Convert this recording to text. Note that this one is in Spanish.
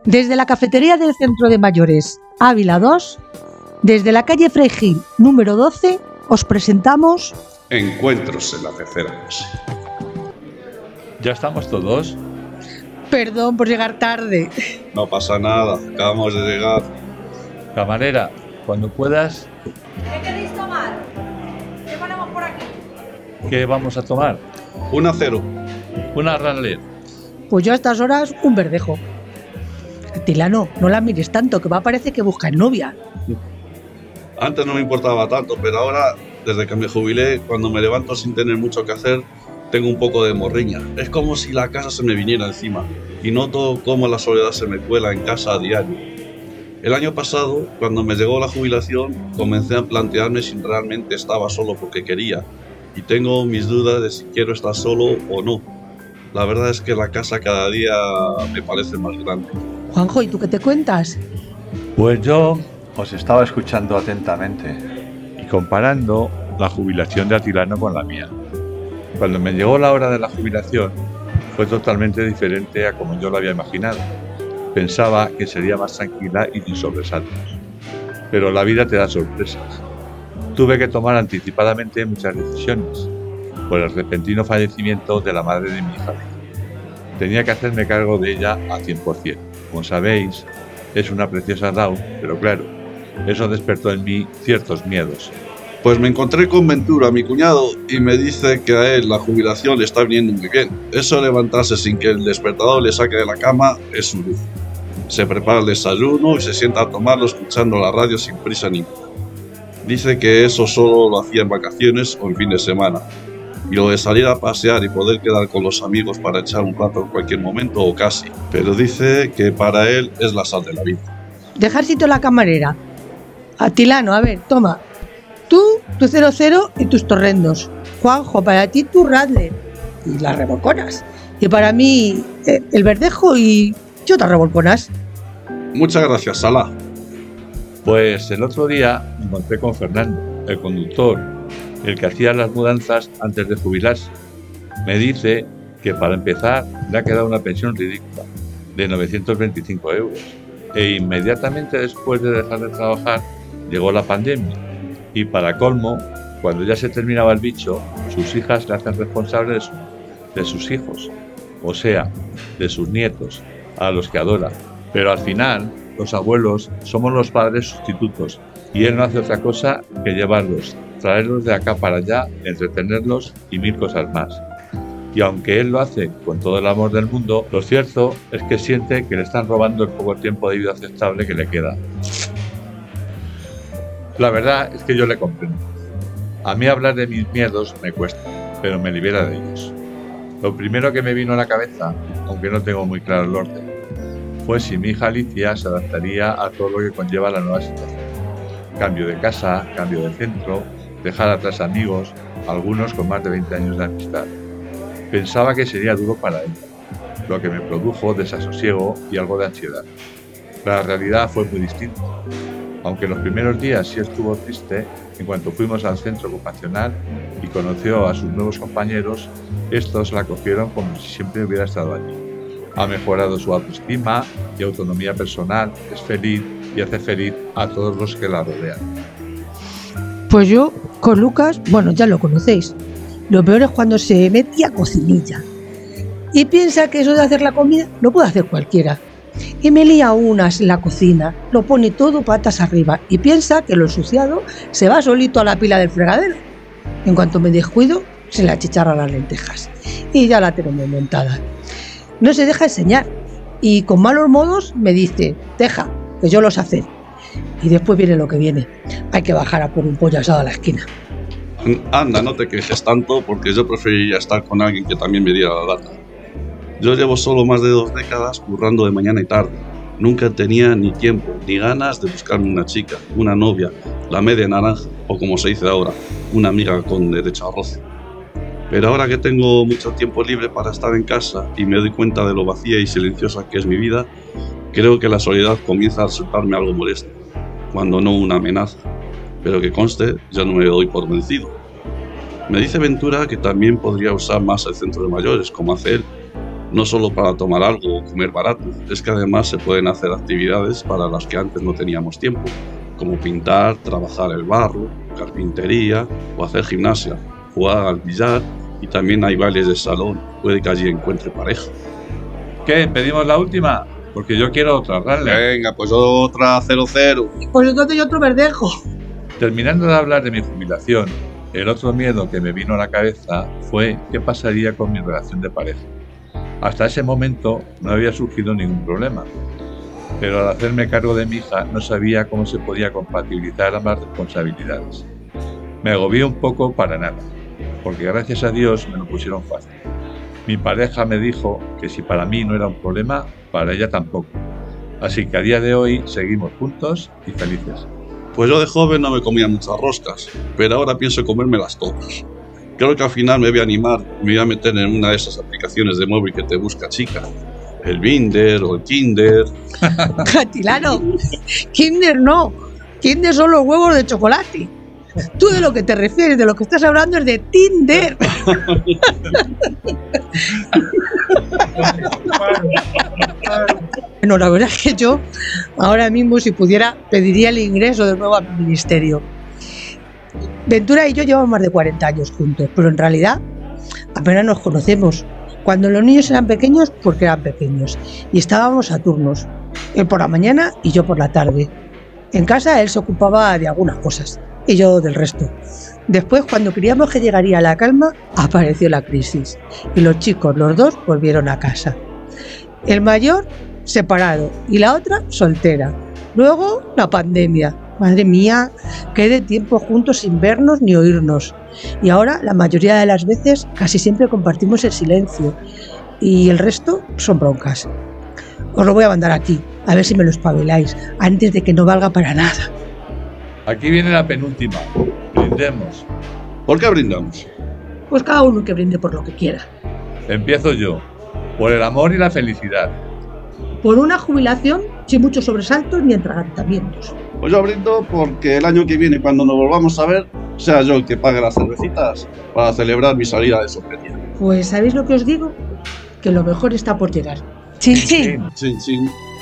Desde la cafetería del Centro de Mayores Ávila 2, desde la calle Frei Gil número 12, os presentamos Encuentros en la tercera fase. ¿Ya estamos todos? Perdón por llegar tarde. No pasa nada, acabamos de llegar. Camarera, cuando puedas, ¿Qué queréis tomar? ¿Qué ponemos por aquí? ¿qué vamos a tomar? 1-0. Una Ranler. Pues yo a estas horas un verdejo. Tilano, no la mires tanto, que va a parecer que buscas novia. Antes no me importaba tanto, pero ahora, desde que me jubilé, cuando me levanto sin tener mucho que hacer, tengo un poco de morriña. Es como si la casa se me viniera encima y noto cómo la soledad se me cuela en casa a diario. El año pasado, cuando me llegó la jubilación, comencé a plantearme si realmente estaba solo porque quería, y tengo mis dudas de si quiero estar solo o no. La verdad es que la casa cada día me parece más grande. Juanjo, ¿y tú qué te cuentas? Pues yo os estaba escuchando atentamente y comparando la jubilación de Atilano con la mía. Cuando me llegó la hora de la jubilación, fue totalmente diferente a como yo lo había imaginado. Pensaba que sería más tranquila y sin sobresaltos. Pero la vida te da sorpresas. Tuve que tomar anticipadamente muchas decisiones por el repentino fallecimiento de la madre de mi hija. Tenía que hacerme cargo de ella al 100%. Como sabéis, es una preciosa Down, pero claro, eso despertó en mí ciertos miedos. Pues me encontré con Ventura, mi cuñado, y me dice que a él la jubilación le está viniendo muy bien. Eso de levantarse sin que el despertador le saque de la cama es un lujo. Se prepara el desayuno y se sienta a tomarlo escuchando la radio sin prisa ninguna. Dice que eso solo lo hacía en vacaciones o en fin de semana. Y lo de salir a pasear y poder quedar con los amigos para echar un rato en cualquier momento o casi. Pero dice que para él es la sal de la vida. Dejar sitio a la camarera. Atilano, a ver, toma. Tú, tu 00 y tus torrendos. Juanjo, para ti tu Radler y las revolconas. Y para mí el verdejo y otras revolconas. Muchas gracias, Salah. Pues el otro día me encontré con Fernando, el conductor, el que hacía las mudanzas antes de jubilarse. Me dice que para empezar le ha quedado una pensión ridícula de 925 euros. E inmediatamente después de dejar de trabajar llegó la pandemia. Y para colmo, cuando ya se terminaba el bicho, sus hijas le hacen responsable de sus hijos, o sea, de sus nietos, a los que adora. Pero al final, los abuelos somos los padres sustitutos y él no hace otra cosa que llevarlos, traerlos de acá para allá, entretenerlos y mil cosas más. Y aunque él lo hace con todo el amor del mundo, lo cierto es que siente que le están robando el poco tiempo de vida aceptable que le queda. La verdad es que yo le comprendo. A mí hablar de mis miedos me cuesta, pero me libera de ellos. Lo primero que me vino a la cabeza, aunque no tengo muy claro el orden, fue si mi hija Alicia se adaptaría a todo lo que conlleva la nueva situación. Cambio de casa, cambio de centro, dejar atrás amigos, algunos con más de 20 años de amistad. Pensaba que sería duro para ella, lo que me produjo desasosiego y algo de ansiedad. La realidad fue muy distinta. Aunque los primeros días sí estuvo triste, en cuanto fuimos al centro ocupacional y conoció a sus nuevos compañeros, estos la acogieron como si siempre hubiera estado allí. Ha mejorado su autoestima y autonomía personal, es feliz y hace feliz a todos los que la rodean. Pues yo, con Lucas, bueno, ya lo conocéis. Lo peor es cuando se mete a cocinilla y piensa que eso de hacer la comida lo puede hacer cualquiera. Y me lía unas en la cocina, lo pone todo patas arriba y piensa que lo ensuciado se va solito a la pila del fregadero. En cuanto me descuido, se le achicharra las lentejas y ya la tenemos montada. No se deja enseñar y con malos modos me dice, deja, que yo los hacer. Y después viene lo que viene, hay que bajar a por un pollo asado a la esquina. Anda, no te quejes tanto porque yo preferiría estar con alguien que también me diera la lata. Yo llevo solo más de 2 décadas currando de mañana y tarde. Nunca tenía ni tiempo ni ganas de buscarme una chica, una novia, la media naranja o como se dice ahora, una amiga con derecho a roce. Pero ahora que tengo mucho tiempo libre para estar en casa y me doy cuenta de lo vacía y silenciosa que es mi vida, creo que la soledad comienza a resultarme algo molesto, cuando no una amenaza. Pero que conste, ya no me doy por vencido. Me dice Ventura que también podría usar más el centro de mayores, como hace él. No solo para tomar algo o comer barato, es que además se pueden hacer actividades para las que antes no teníamos tiempo, como pintar, trabajar el barro, carpintería o hacer gimnasia, jugar al billar y también hay bailes de salón, puede que allí encuentre pareja. ¿Qué? ¿Pedimos la última? Porque yo quiero otra, Rale. Venga, pues otra 00. Pues entonces yo otro verdejo. Terminando de hablar de mi jubilación, el otro miedo que me vino a la cabeza fue qué pasaría con mi relación de pareja. Hasta ese momento no había surgido ningún problema, pero al hacerme cargo de mi hija no sabía cómo se podía compatibilizar ambas responsabilidades. Me agobié un poco para nada, porque gracias a Dios me lo pusieron fácil. Mi pareja me dijo que si para mí no era un problema, para ella tampoco. Así que a día de hoy seguimos juntos y felices. Pues yo de joven no me comía muchas roscas, pero ahora pienso comérmelas todas. Creo que al final me voy a animar, me voy a meter en una de esas aplicaciones de móvil que te busca chica. El Binder o el Kinder. Catilano, Kinder no. Kinder son los huevos de chocolate. Tú de lo que te refieres, de lo que estás hablando es de Tinder. Bueno, la verdad es que yo ahora mismo, si pudiera, pediría el ingreso de nuevo al ministerio. Ventura y yo llevamos más de 40 años juntos, pero en realidad apenas nos conocemos. Cuando los niños eran pequeños, porque eran pequeños, y estábamos a turnos, él por la mañana y yo por la tarde. En casa él se ocupaba de algunas cosas y yo del resto. Después, cuando creíamos que llegaría la calma, apareció la crisis y los chicos, los dos, volvieron a casa. El mayor separado y la otra soltera. Luego la pandemia. Madre mía, qué de tiempo juntos sin vernos ni oírnos. Y ahora la mayoría de las veces casi siempre compartimos el silencio y el resto son broncas. Os lo voy a mandar aquí, a ver si me lo espabiláis antes de que no valga para nada. Aquí viene la penúltima. Brindemos. ¿Por qué brindamos? Pues cada uno que brinde por lo que quiera. Empiezo yo. Por el amor y la felicidad. Por una jubilación sin muchos sobresaltos ni atragantamientos. Pues yo brindo porque el año que viene, cuando nos volvamos a ver, sea yo el que pague las cervecitas para celebrar mi salida de soltería. Pues ¿sabéis lo que os digo? Que lo mejor está por llegar. ¡Chin, chin! Chin, chin.